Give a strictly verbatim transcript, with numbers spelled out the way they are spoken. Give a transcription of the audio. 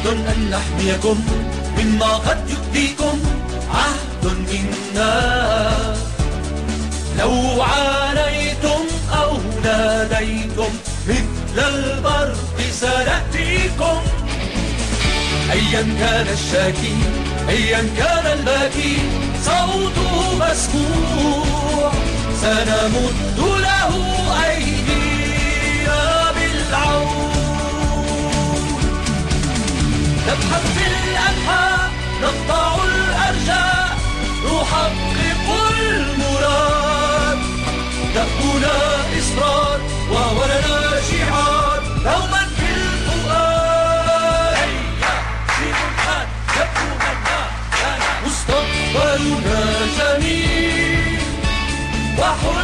أن نحميكم مما قد يؤذيكم، عهد منا. لو عانيتم أو ناديتم مثل البرق سنأتيكم. أيا كان الشاكي أيا كان الباكي صوته مسموع، سنمد له أيدينا بالعون. نبحث في الأنحاء نقطع الأرجاء، نحقق المراد. دأبنا إصرار وهو لنا شعار دوما في الفؤاد. هيا شيب الآن يبدو منا لنا مستقبلنا جميل وحر